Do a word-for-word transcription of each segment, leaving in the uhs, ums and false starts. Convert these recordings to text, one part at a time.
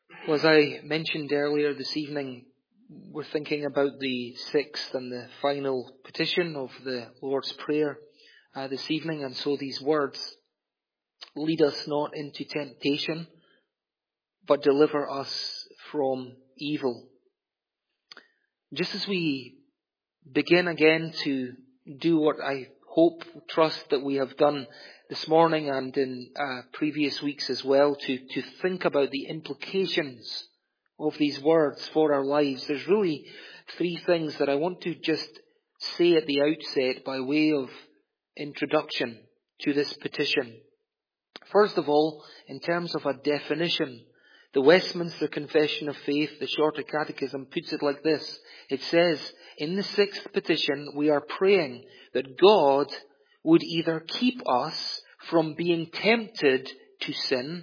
Well, as I mentioned earlier this evening, we're thinking about the sixth and the final petition of the Lord's Prayer uh, this evening. And so these words, lead us not into temptation, but deliver us from evil. Just as we begin again to do what I hope, trust that we have done this morning and in uh, previous weeks as well, to, to think about the implications of these words for our lives, there's really three things that I want to just say at the outset by way of introduction to this petition. First of all, in terms of a definition, the Westminster Confession of Faith, the Shorter Catechism, puts it like this. It says, in the sixth petition, we are praying that God would either keep us from being tempted to sin,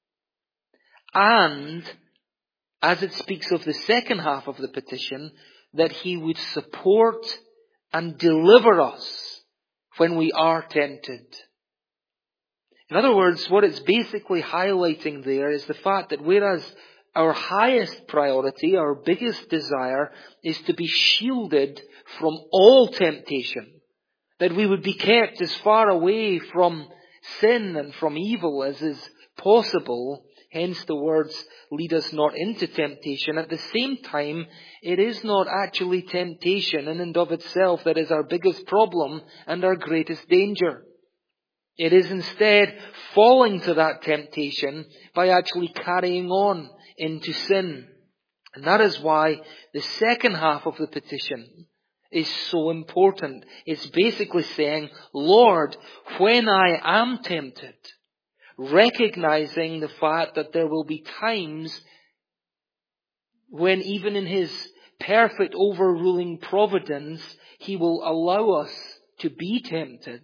and, as it speaks of the second half of the petition, that He would support and deliver us when we are tempted. In other words, what it's basically highlighting there is the fact that whereas our highest priority, our biggest desire, is to be shielded from all temptation, that we would be kept as far away from sin and from evil as is possible, hence the words, lead us not into temptation. At the same time, it is not actually temptation in and of itself that is our biggest problem and our greatest danger. It is instead falling to that temptation by actually carrying on into sin. And that is why the second half of the petition is so important. It's basically saying, Lord, when I am tempted, recognizing the fact that there will be times when even in His perfect overruling providence, He will allow us to be tempted.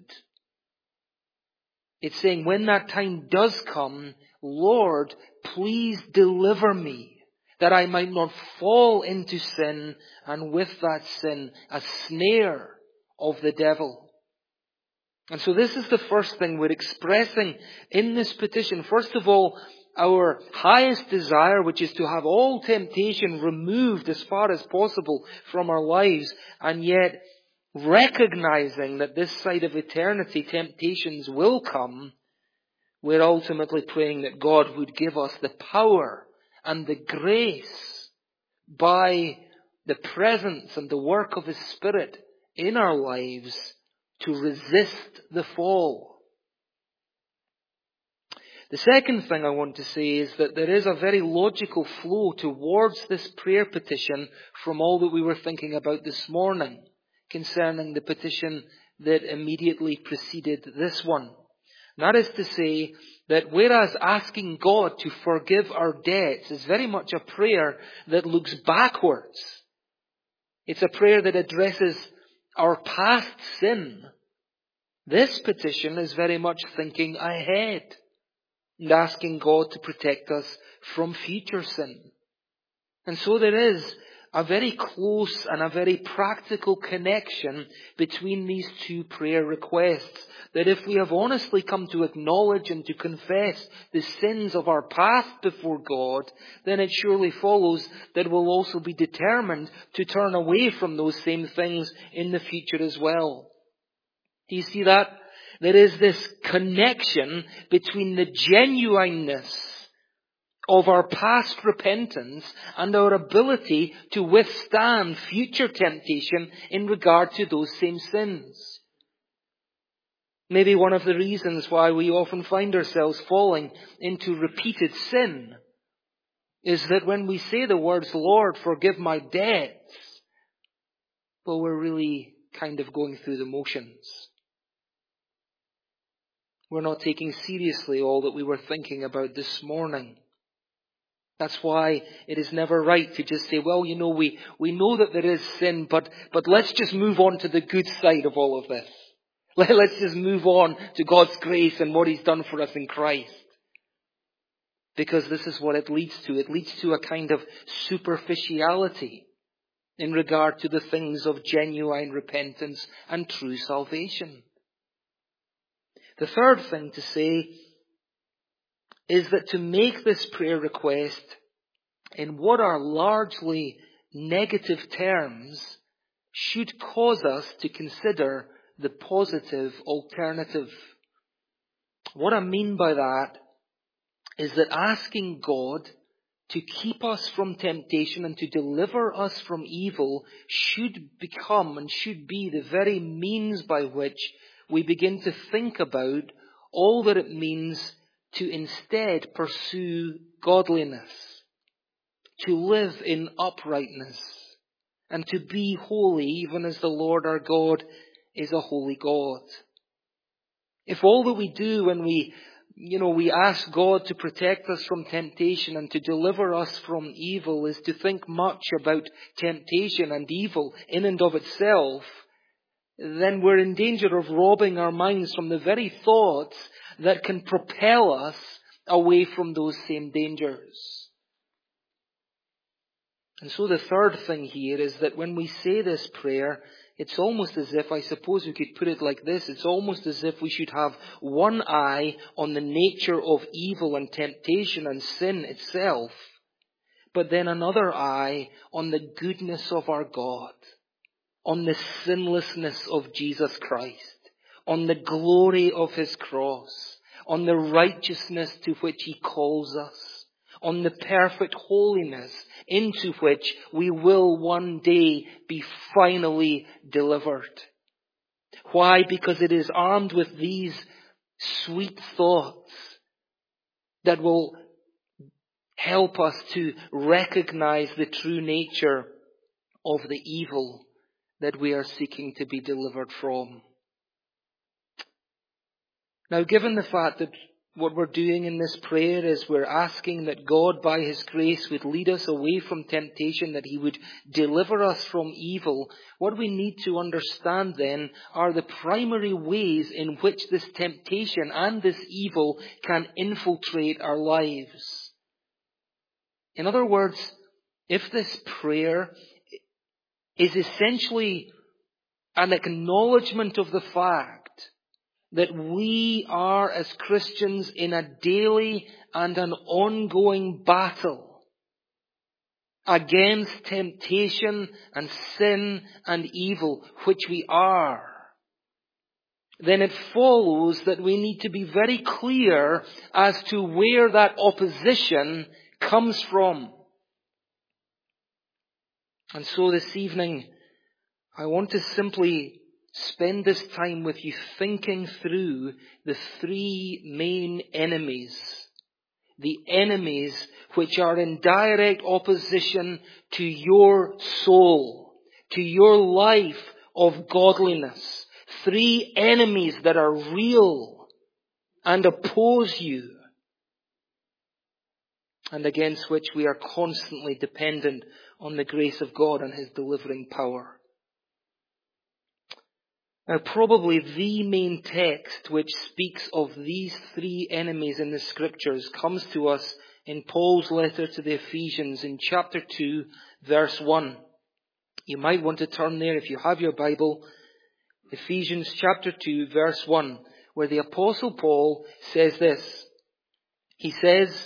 It's saying, when that time does come, Lord, please deliver me, that I might not fall into sin, and with that sin, a snare of the devil. And so this is the first thing we're expressing in this petition. First of all, our highest desire, which is to have all temptation removed as far as possible from our lives, and yet recognizing that this side of eternity, temptations will come, we're ultimately praying that God would give us the power and the grace by the presence and the work of His Spirit in our lives to resist the fall. The second thing I want to say is that there is a very logical flow towards this prayer petition from all that we were thinking about this morning concerning the petition that immediately preceded this one. And that is to say that whereas asking God to forgive our debts is very much a prayer that looks backwards, it's a prayer that addresses our past sin, this petition is very much thinking ahead and asking God to protect us from future sin. And so there is a very close and a very practical connection between these two prayer requests. That if we have honestly come to acknowledge and to confess the sins of our past before God, then it surely follows that we'll also be determined to turn away from those same things in the future as well. Do you see that? There is this connection between the genuineness of our past repentance and our ability to withstand future temptation in regard to those same sins. Maybe one of the reasons why we often find ourselves falling into repeated sin is that when we say the words, Lord, forgive my debts, well, we're really kind of going through the motions. We're not taking seriously all that we were thinking about this morning. That's why it is never right to just say, well, you know, we, we know that there is sin, but, but let's just move on to the good side of all of this. Let, let's just move on to God's grace and what He's done for us in Christ. Because this is what it leads to. It leads to a kind of superficiality in regard to the things of genuine repentance and true salvation. The third thing to say is that to make this prayer request in what are largely negative terms should cause us to consider the positive alternative. What I mean by that is that asking God to keep us from temptation and to deliver us from evil should become and should be the very means by which we begin to think about all that it means to instead pursue godliness, to live in uprightness, and to be holy even as the Lord our God is a holy God. If all that we do when we You know, we ask God to protect us from temptation and to deliver us from evil is to think much about temptation and evil in and of itself, then we're in danger of robbing our minds from the very thoughts that can propel us away from those same dangers. And so the third thing here is that when we say this prayer, it's almost as if, I suppose we could put it like this, it's almost as if we should have one eye on the nature of evil and temptation and sin itself, but then another eye on the goodness of our God, on the sinlessness of Jesus Christ, on the glory of His cross, on the righteousness to which He calls us, on the perfect holiness into which we will one day be finally delivered. Why? Because it is armed with these sweet thoughts that will help us to recognize the true nature of the evil that we are seeking to be delivered from. Now, given the fact that what we're doing in this prayer is we're asking that God, by His grace, would lead us away from temptation, that He would deliver us from evil. What we need to understand then are the primary ways in which this temptation and this evil can infiltrate our lives. In other words, if this prayer is essentially an acknowledgement of the fact that we are, as Christians, in a daily and an ongoing battle against temptation and sin and evil, which we are, then it follows that we need to be very clear as to where that opposition comes from. And so this evening, I want to simply spend this time with you thinking through the three main enemies. The enemies which are in direct opposition to your soul, to your life of godliness. Three enemies that are real and oppose you, and against which we are constantly dependent on the grace of God and His delivering power. Now, probably the main text which speaks of these three enemies in the Scriptures comes to us in Paul's letter to the Ephesians in chapter two, verse one. You might want to turn there if you have your Bible. Ephesians chapter two, verse one, where the Apostle Paul says this. He says,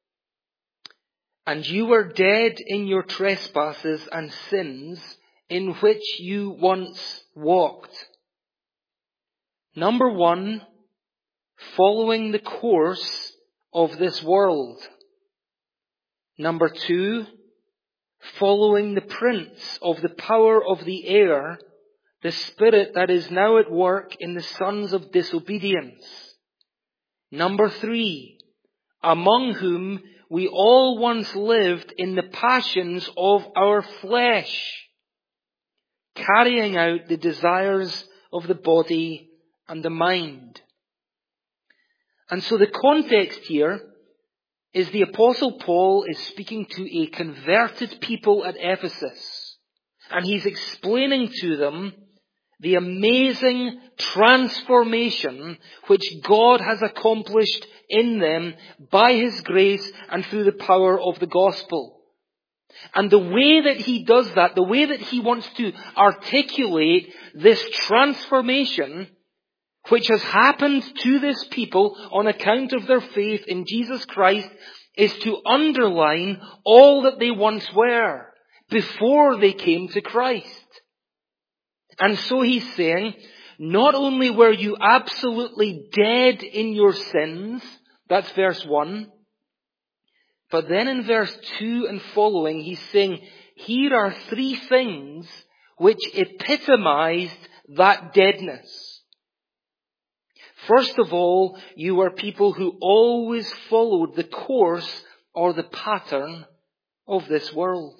"And you were dead in your trespasses and sins, in which you once walked." Number one, following the course of this world. Number two, following the prince of the power of the air, the spirit that is now at work in the sons of disobedience. Number three, among whom we all once lived in the passions of our flesh, carrying out the desires of the body and the mind. And so the context here is the Apostle Paul is speaking to a converted people at Ephesus. And he's explaining to them the amazing transformation which God has accomplished in them by His grace and through the power of the gospel. And the way that he does that, the way that he wants to articulate this transformation which has happened to this people on account of their faith in Jesus Christ, is to underline all that they once were before they came to Christ. And so he's saying, not only were you absolutely dead in your sins, that's verse one, but then in verse two and following, he's saying, here are three things which epitomized that deadness. First of all, you were people who always followed the course or the pattern of this world.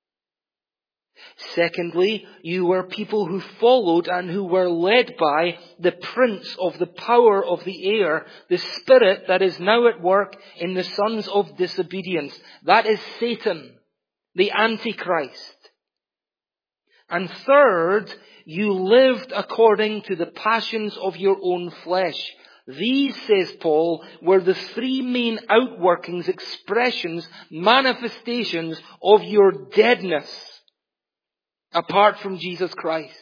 Secondly, you were people who followed and who were led by the prince of the power of the air, the spirit that is now at work in the sons of disobedience. That is Satan, the Antichrist. And third, you lived according to the passions of your own flesh. These, says Paul, were the three main outworkings, expressions, manifestations of your deadness apart from Jesus Christ.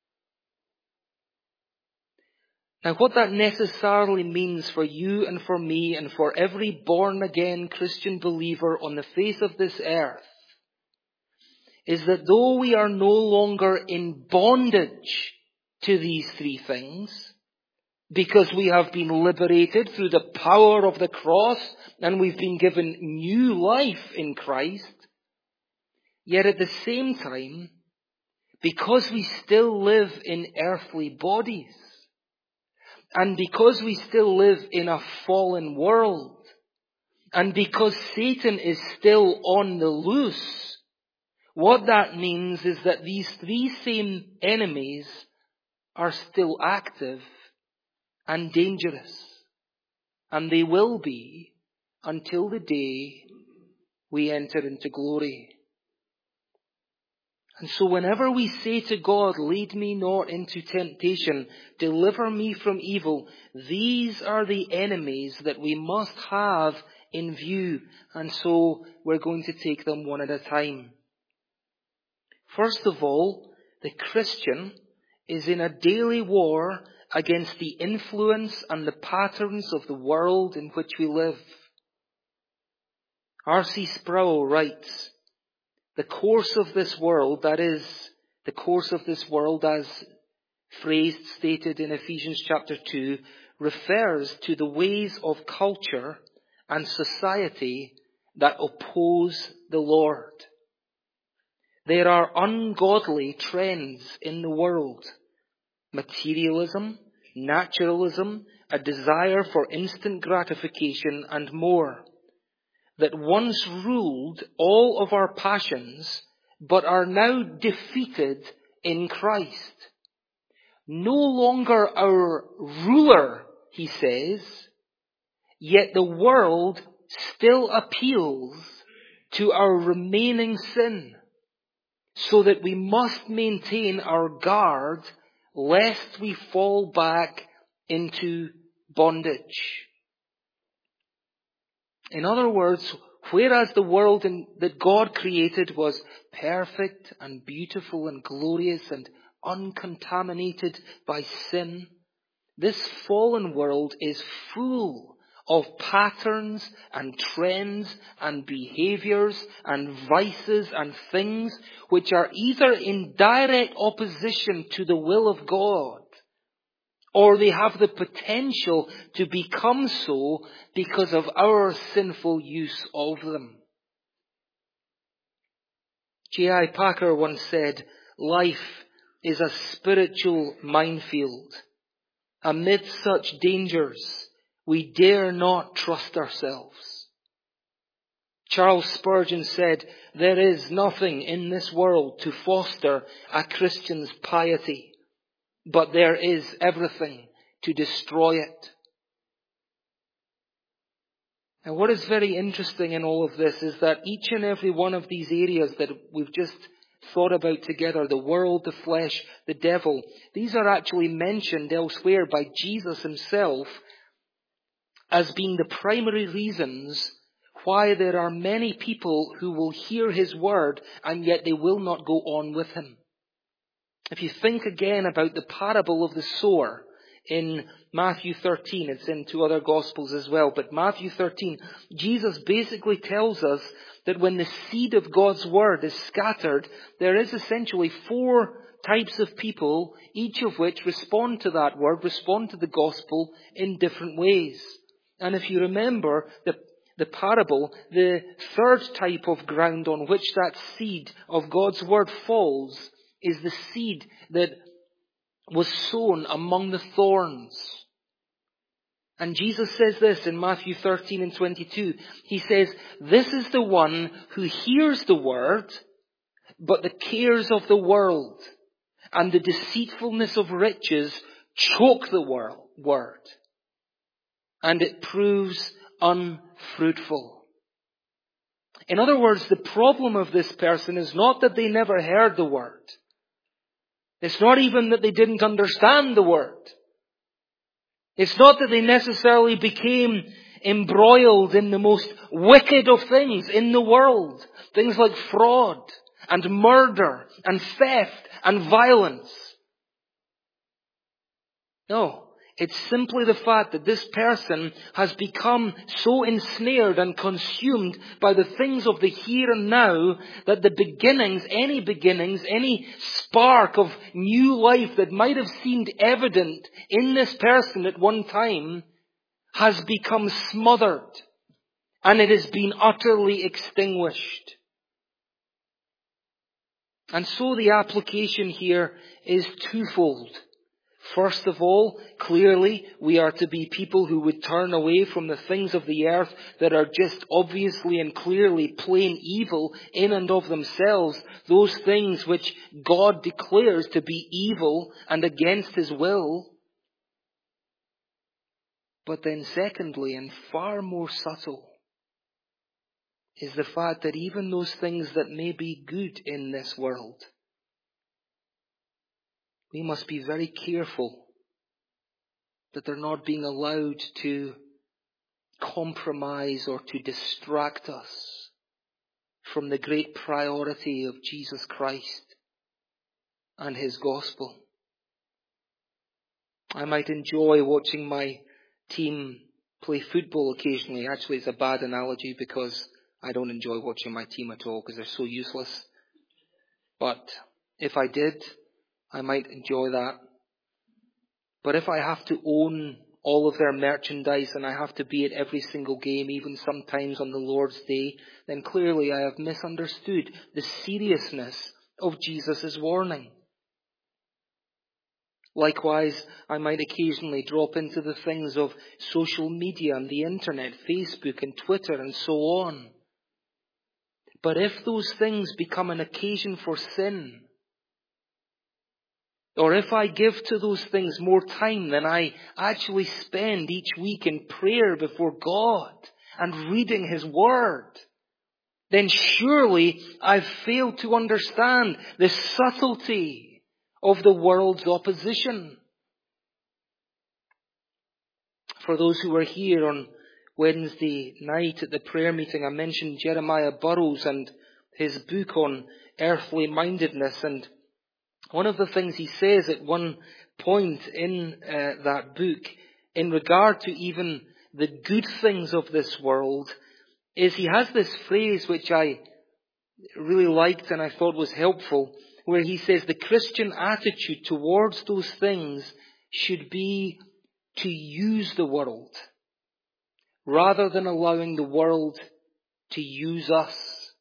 Now, what that necessarily means for you and for me and for every born-again Christian believer on the face of this earth is that though we are no longer in bondage to these three things, because we have been liberated through the power of the cross and we've been given new life in Christ, yet at the same time, because we still live in earthly bodies, and because we still live in a fallen world, and because Satan is still on the loose, what that means is that these three same enemies are still active and dangerous. And they will be until the day we enter into glory. And so whenever we say to God, lead me not into temptation, deliver me from evil, these are the enemies that we must have in view. And so we're going to take them one at a time. First of all, the Christian is in a daily war against the influence and the patterns of the world in which we live. R C Sproul writes, the course of this world, that is, the course of this world as phrased, stated in Ephesians chapter two, refers to the ways of culture and society that oppose the Lord. There are ungodly trends in the world. Materialism, naturalism, a desire for instant gratification, and more, that once ruled all of our passions, but are now defeated in Christ. No longer our ruler, he says, yet the world still appeals to our remaining sin, so that we must maintain our guard lest we fall back into bondage. In other words, whereas the world in, that God created was perfect and beautiful and glorious and uncontaminated by sin, this fallen world is full of patterns and trends and behaviors and vices and things which are either in direct opposition to the will of God, or they have the potential to become so because of our sinful use of them. J I Packer once said, life is a spiritual minefield. Amid such dangers, we dare not trust ourselves. Charles Spurgeon said, there is nothing in this world to foster a Christian's piety, but there is everything to destroy it. And what is very interesting in all of this is that each and every one of these areas that we've just thought about together, the world, the flesh, the devil, these are actually mentioned elsewhere by Jesus himself as being the primary reasons why there are many people who will hear his word and yet they will not go on with him. If you think again about the parable of the sower in Matthew thirteen. It's in two other Gospels as well. But Matthew thirteen, Jesus basically tells us that when the seed of God's Word is scattered, there is essentially four types of people, each of which respond to that Word, respond to the Gospel in different ways. And if you remember the, the parable, the third type of ground on which that seed of God's Word falls is the seed that was sown among the thorns. And Jesus says this in Matthew thirteen and twenty-two. He says, "This is the one who hears the word, but the cares of the world and the deceitfulness of riches choke the word, and it proves unfruitful." In other words, the problem of this person is not that they never heard the word. It's not even that they didn't understand the word. It's not that they necessarily became embroiled in the most wicked of things in the world. Things like fraud and murder and theft and violence. No. It's simply the fact that this person has become so ensnared and consumed by the things of the here and now that the beginnings, any beginnings, any spark of new life that might have seemed evident in this person at one time has become smothered and it has been utterly extinguished. And so the application here is twofold. First of all, clearly, we are to be people who would turn away from the things of the earth that are just obviously and clearly plain evil in and of themselves. Those things which God declares to be evil and against His will. But then secondly, and far more subtle, is the fact that even those things that may be good in this world, we must be very careful that they're not being allowed to compromise or to distract us from the great priority of Jesus Christ and His gospel. I might enjoy watching my team play football occasionally. Actually, it's a bad analogy because I don't enjoy watching my team at all because they're so useless. But if I did, I might enjoy that. But if I have to own all of their merchandise and I have to be at every single game, even sometimes on the Lord's Day, then clearly I have misunderstood the seriousness of Jesus' warning. Likewise, I might occasionally drop into the things of social media and the internet, Facebook and Twitter and so on. But if those things become an occasion for sin, or if I give to those things more time than I actually spend each week in prayer before God and reading His Word, then surely I've failed to understand the subtlety of the world's opposition. For those who were here on Wednesday night at the prayer meeting, I mentioned Jeremiah Burroughs and his book on earthly mindedness. And one of the things he says at one point in uh, that book, in regard to even the good things of this world, is he has this phrase which I really liked and I thought was helpful, where he says the Christian attitude towards those things should be to use the world, rather than allowing the world to use us.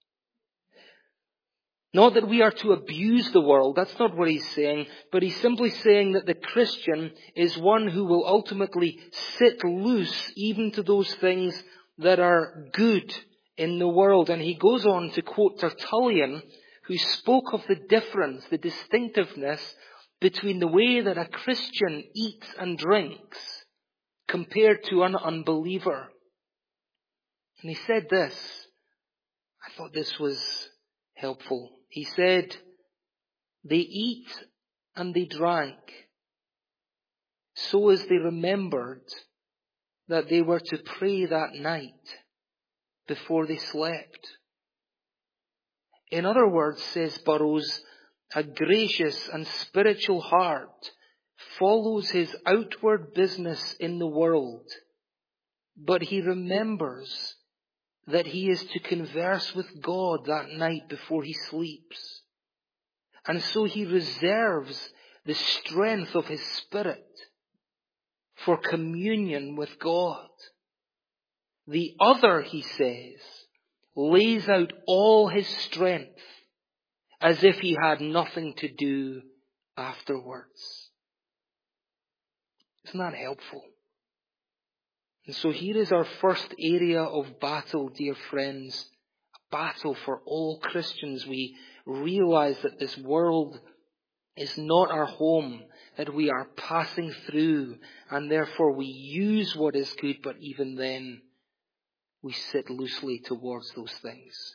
Not that we are to abuse the world, that's not what he's saying, but he's simply saying that the Christian is one who will ultimately sit loose even to those things that are good in the world. And he goes on to quote Tertullian, who spoke of the difference, the distinctiveness between the way that a Christian eats and drinks compared to an unbeliever. And he said this, I thought this was helpful. He said, they eat and they drank so as they remembered that they were to pray that night before they slept. In other words, says Burroughs, a gracious and spiritual heart follows his outward business in the world, but he remembers that he is to converse with God that night before he sleeps. And so he reserves the strength of his spirit for communion with God. The other, he says, lays out all his strength as if he had nothing to do afterwards. Isn't that helpful? And so here is our first area of battle, dear friends. A battle for all Christians. We realize that this world is not our home, that we are passing through, and therefore we use what is good, but even then we sit loosely towards those things.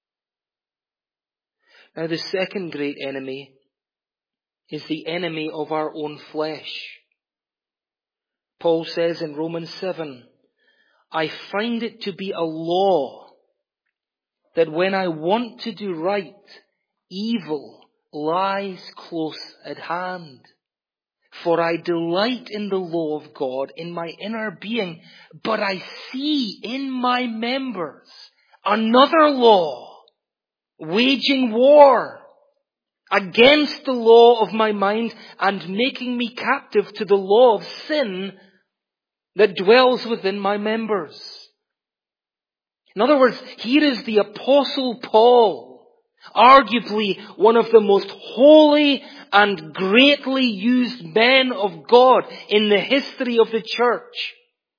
Now the second great enemy is the enemy of our own flesh. Paul says in Romans seven, I find it to be a law that when I want to do right, evil lies close at hand. For I delight in the law of God in my inner being, but I see in my members another law, waging war against the law of my mind and making me captive to the law of sin that dwells within my members. In other words, here is the Apostle Paul, arguably one of the most holy and greatly used men of God in the history of the church.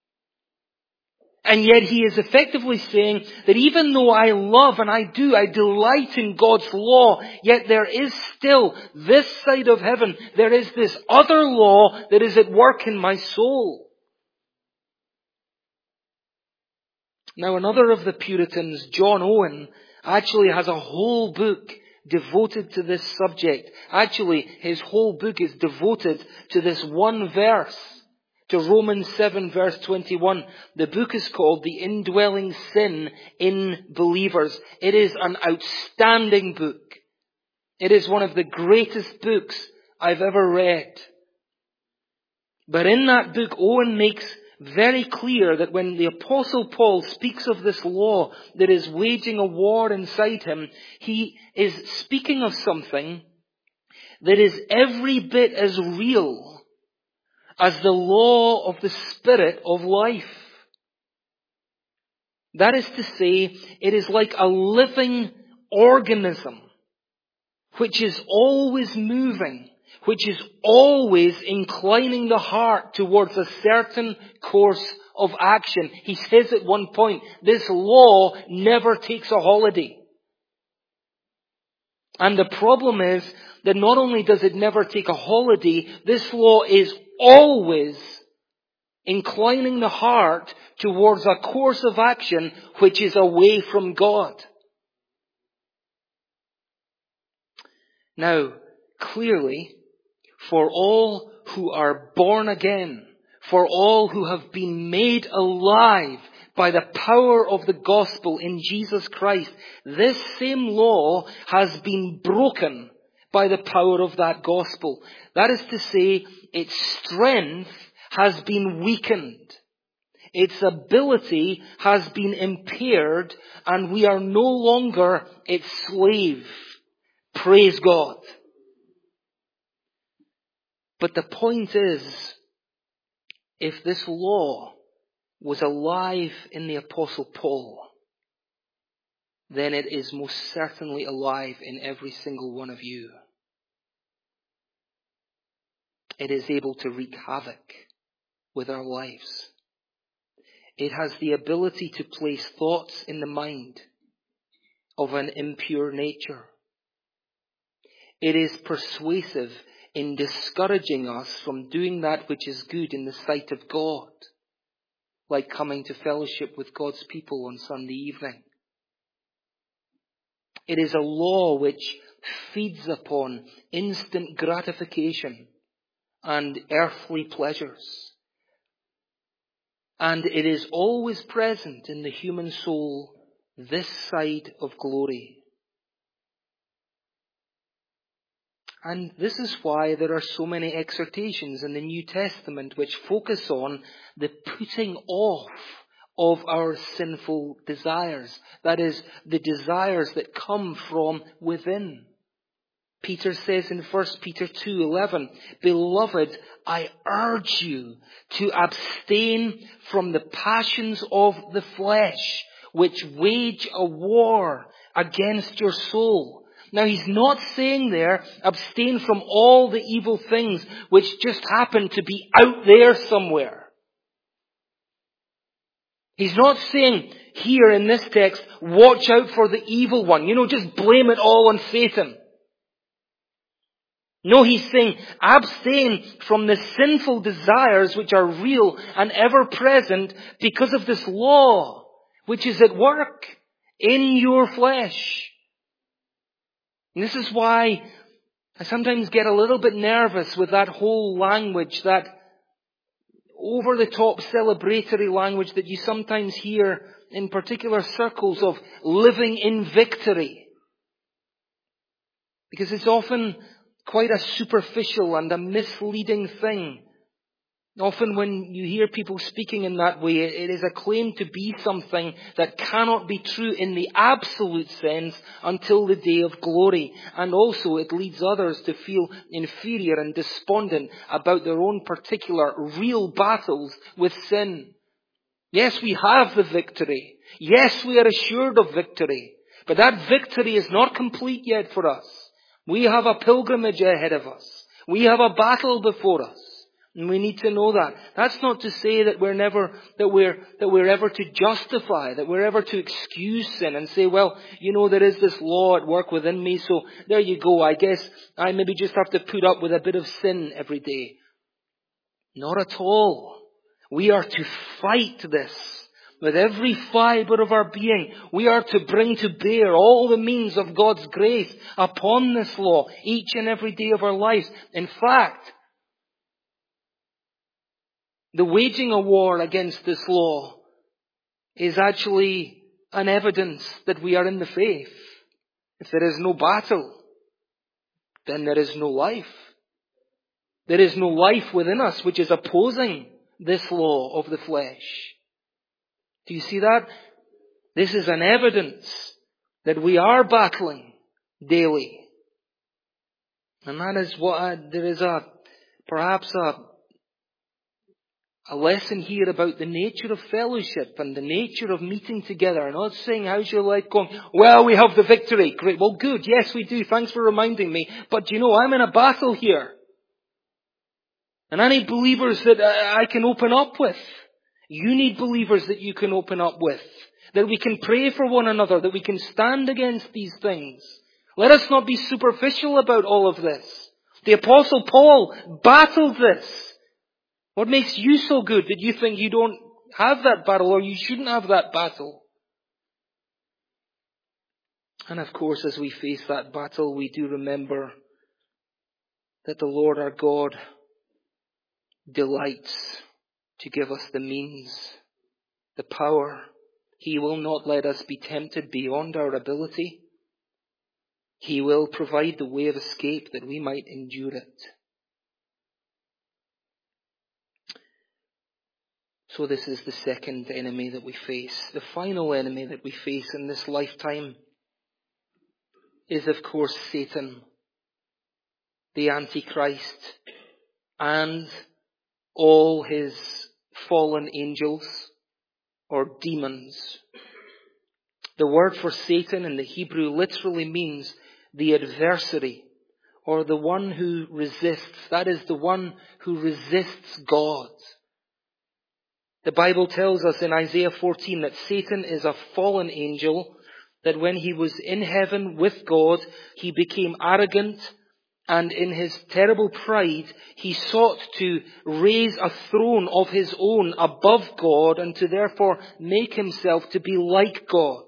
And yet he is effectively saying that even though I love and I do, I delight in God's law, yet there is still this side of heaven, there is this other law that is at work in my soul. Now another of the Puritans, John Owen, actually has a whole book devoted to this subject. Actually, his whole book is devoted to this one verse, to Romans seven verse twenty-one. The book is called The Indwelling Sin in Believers. It is an outstanding book. It is one of the greatest books I've ever read. But in that book, Owen makes very clear that when the Apostle Paul speaks of this law that is waging a war inside him, he is speaking of something that is every bit as real as the law of the Spirit of life. That is to say, it is like a living organism which is always moving, which is always inclining the heart towards a certain course of action. He says at one point, this law never takes a holiday. And the problem is that not only does it never take a holiday, this law is always inclining the heart towards a course of action which is away from God. Now, clearly, for all who are born again, for all who have been made alive by the power of the gospel in Jesus Christ, this same law has been broken by the power of that gospel. That is to say, its strength has been weakened. Its ability has been impaired, and we are no longer its slave. Praise God. But the point is, if this law was alive in the Apostle Paul, then it is most certainly alive in every single one of you. It is able to wreak havoc with our lives. It has the ability to place thoughts in the mind of an impure nature. It is persuasive in discouraging us from doing that which is good in the sight of God, like coming to fellowship with God's people on Sunday evening. It is a law which feeds upon instant gratification and earthly pleasures. And it is always present in the human soul this side of glory. And this is why there are so many exhortations in the New Testament which focus on the putting off of our sinful desires. That is, the desires that come from within. Peter says in First Peter two eleven, "Beloved, I urge you to abstain from the passions of the flesh, which wage a war against your soul." Now he's not saying there, abstain from all the evil things which just happen to be out there somewhere. He's not saying here in this text, watch out for the evil one. You know, just blame it all on Satan. No, he's saying abstain from the sinful desires which are real and ever present because of this law which is at work in your flesh. And this is why I sometimes get a little bit nervous with that whole language, that over-the-top celebratory language that you sometimes hear in particular circles of living in victory. Because it's often quite a superficial and a misleading thing. Often when you hear people speaking in that way, it is a claim to be something that cannot be true in the absolute sense until the day of glory. And also it leads others to feel inferior and despondent about their own particular real battles with sin. Yes, we have the victory. Yes, we are assured of victory. But that victory is not complete yet for us. We have a pilgrimage ahead of us. We have a battle before us. And we need to know that. That's not to say that we're never, that we're, that we're ever to justify, that we're ever to excuse sin and say, well, you know, there is this law at work within me, so there you go. I guess I maybe just have to put up with a bit of sin every day. Not at all. We are to fight this. With every fibre of our being, we are to bring to bear all the means of God's grace upon this law each and every day of our lives. In fact, the waging a war against this law is actually an evidence that we are in the faith. If there is no battle, then there is no life. There is no life within us which is opposing this law of the flesh. Do you see that? This is an evidence that we are battling daily. And that is what I, there is a, perhaps a, a lesson here about the nature of fellowship and the nature of meeting together. I'm not saying, how's your life going? Well, we have the victory. Great. Well, good. Yes, we do. Thanks for reminding me. But you know, I'm in a battle here. And I need believers that I can open up with. You need believers that you can open up with. That we can pray for one another. That we can stand against these things. Let us not be superficial about all of this. The Apostle Paul battled this. What makes you so good that you think you don't have that battle or you shouldn't have that battle? And of course, as we face that battle, we do remember that the Lord our God delights to give us the means, the power. He will not let us be tempted beyond our ability. He will provide the way of escape that we might endure it. So this is the second enemy that we face. The final enemy that we face in this lifetime is, of course, Satan, the Antichrist, and all his fallen angels or demons. The word for Satan in the Hebrew literally means the adversary, or the one who resists. That is the one who resists God. The Bible tells us in Isaiah fourteen that Satan is a fallen angel, that when he was in heaven with God, he became arrogant, and in his terrible pride, he sought to raise a throne of his own above God and to therefore make himself to be like God.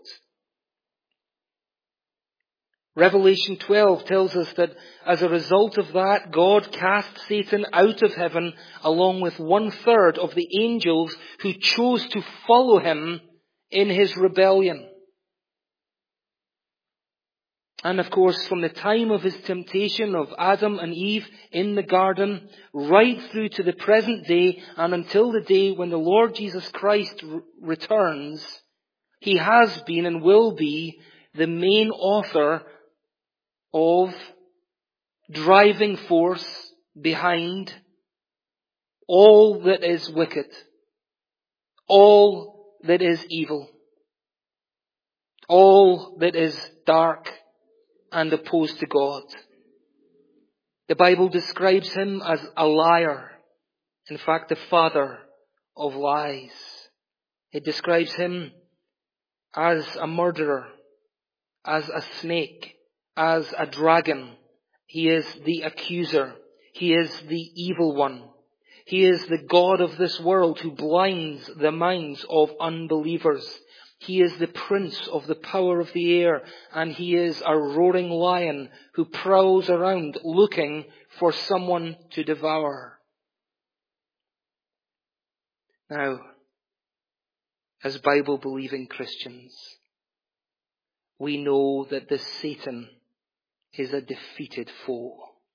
Revelation twelve tells us that as a result of that, God cast Satan out of heaven along with one third of the angels who chose to follow him in his rebellion. And of course, from the time of his temptation of Adam and Eve in the garden, right through to the present day and until the day when the Lord Jesus Christ r- returns, he has been and will be the main author of, driving force behind all that is wicked, all that is evil, all that is dark and opposed to God. The Bible describes him as a liar. In fact, the father of lies. It describes him as a murderer, as a snake, as a dragon. He is the accuser. He is the evil one. He is the god of this world who blinds the minds of unbelievers. He is the prince of the power of the air, and he is a roaring lion who prowls around looking for someone to devour. Now, as Bible-believing Christians, we know that this Satan is a defeated foe.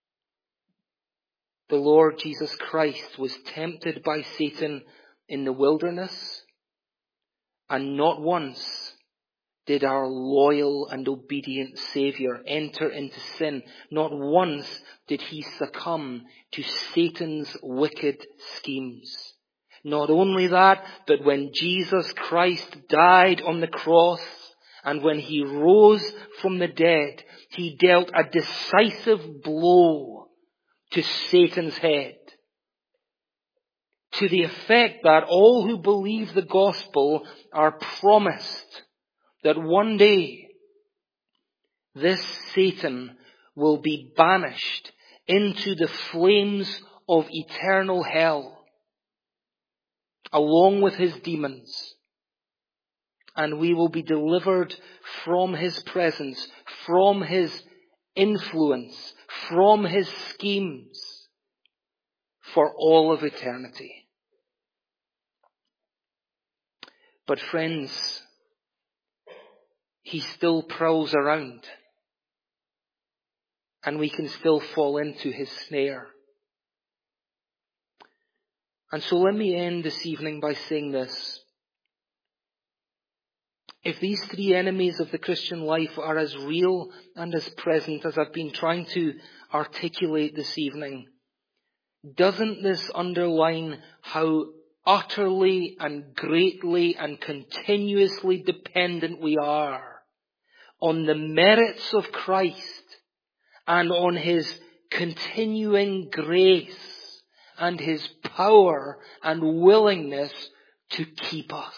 The Lord Jesus Christ was tempted by Satan in the wilderness, and not once did our loyal and obedient Saviour enter into sin. Not once did he succumb to Satan's wicked schemes. Not only that, but when Jesus Christ died on the cross and when he rose from the dead, he dealt a decisive blow to Satan's head, to the effect that all who believe the gospel are promised that one day this Satan will be banished into the flames of eternal hell, along with his demons, and we will be delivered from his presence, from his influence, from his schemes for all of eternity. But friends, he still prowls around, and we can still fall into his snare. And so let me end this evening by saying this. If these three enemies of the Christian life are as real and as present as I've been trying to articulate this evening, doesn't this underline how utterly and greatly and continuously dependent we are on the merits of Christ and on his continuing grace and his power and willingness to keep us?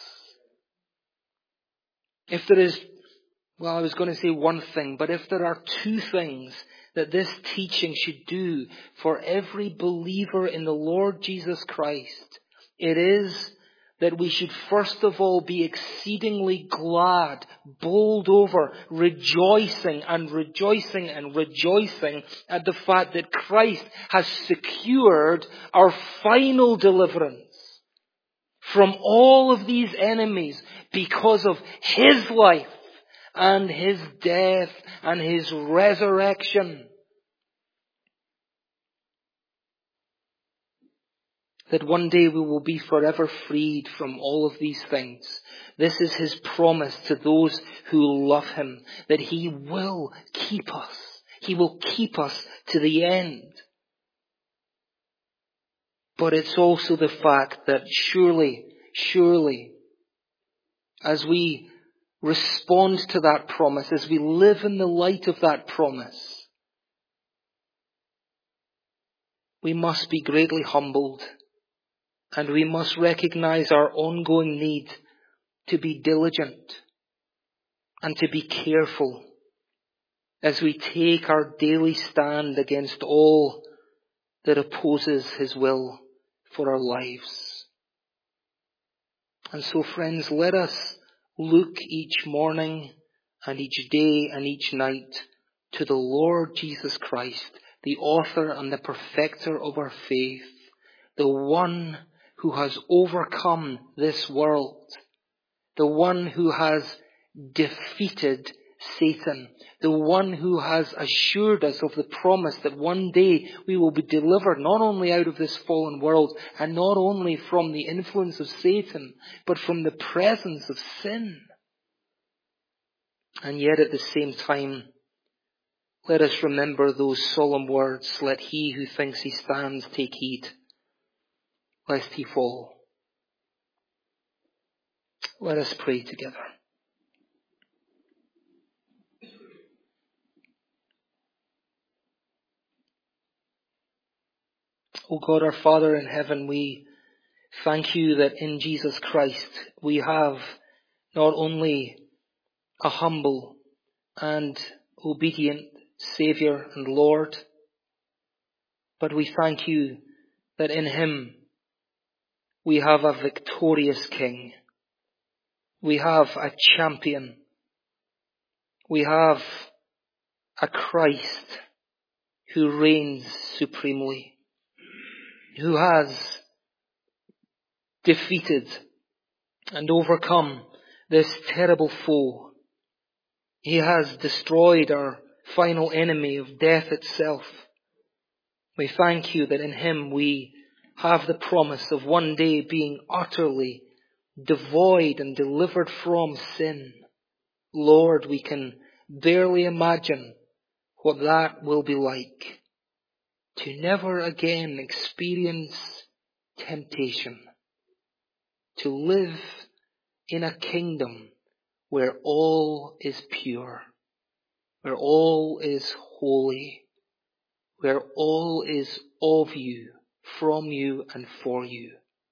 If there is, well, I was going to say one thing, but if there are two things that this teaching should do for every believer in the Lord Jesus Christ, it is that we should first of all be exceedingly glad, bowled over, rejoicing and rejoicing and rejoicing at the fact that Christ has secured our final deliverance from all of these enemies because of his life and his death and his resurrection. That one day we will be forever freed from all of these things. This is his promise to those who love him, that he will keep us. He will keep us to the end. But it's also the fact that surely, surely, as we respond to that promise, as we live in the light of that promise, we must be greatly humbled, and we must recognize our ongoing need to be diligent and to be careful as we take our daily stand against all that opposes his will for our lives. And so, friends, let us look each morning and each day and each night to the Lord Jesus Christ, the author and the perfecter of our faith, the one who has overcome this world, the one who has defeated Satan, the one who has assured us of the promise that one day we will be delivered not only out of this fallen world and not only from the influence of Satan, but from the presence of sin. And yet at the same time, let us remember those solemn words, let he who thinks he stands take heed, lest he fall. Let us pray together. O God, our Father in heaven, we thank you that in Jesus Christ we have not only a humble and obedient Saviour and Lord, but we thank you that in him we have a victorious King. We have a champion. We have a Christ who reigns supremely, who has defeated and overcome this terrible foe. He has destroyed our final enemy of death itself. We thank you that in him we have the promise of one day being utterly devoid and delivered from sin. Lord, we can barely imagine what that will be like, to never again experience temptation, to live in a kingdom where all is pure, where all is holy, where all is of you, from you and for you.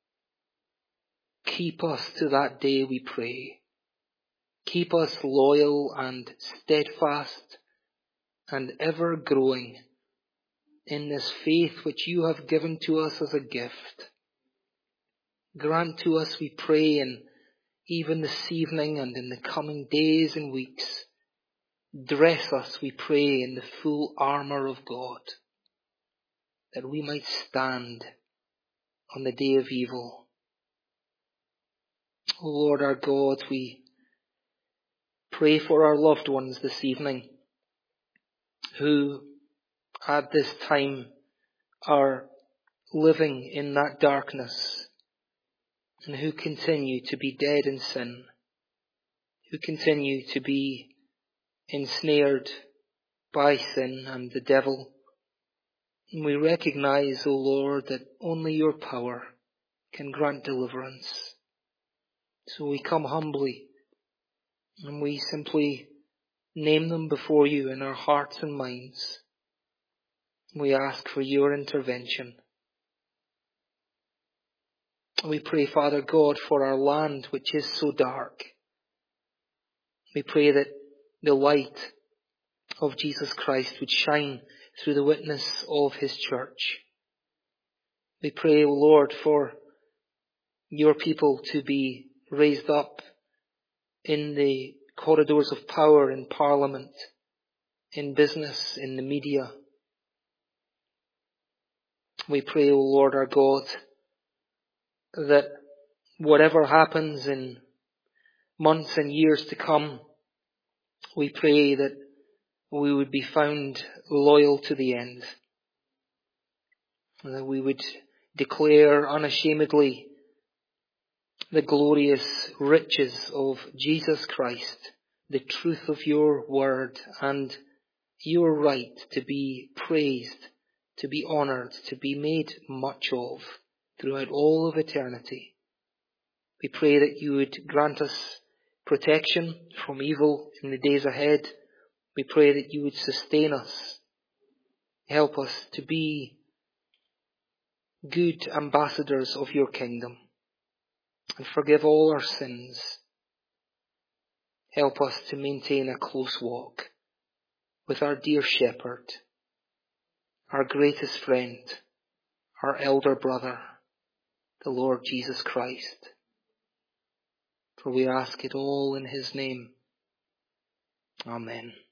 Keep us to that day, we pray. Keep us loyal and steadfast and ever growing in this faith which you have given to us as a gift. Grant to us, we pray, and even this evening and in the coming days and weeks, dress us, we pray, in the full armour of God, that we might stand on the day of evil. O Lord our God, we pray for our loved ones this evening who at this time are living in that darkness and who continue to be dead in sin, who continue to be ensnared by sin and the devil. And we recognize, O Lord, that only your power can grant deliverance. So we come humbly and we simply name them before you in our hearts and minds. We ask for your intervention. We pray, Father God, for our land which is so dark. We pray that the light of Jesus Christ would shine through the witness of his church. We pray, O Lord, for your people to be raised up in the corridors of power in Parliament, in business, in the media. We pray, O Lord our God, that whatever happens in months and years to come, we pray that we would be found loyal to the end, and that we would declare unashamedly the glorious riches of Jesus Christ, the truth of your word, and your right to be praised, to be honoured, to be made much of throughout all of eternity. We pray that you would grant us protection from evil in the days ahead. We pray that you would sustain us. Help us to be good ambassadors of your kingdom and forgive all our sins. Help us to maintain a close walk with our dear shepherd, our greatest friend, our elder brother, the Lord Jesus Christ. For we ask it all in his name. Amen.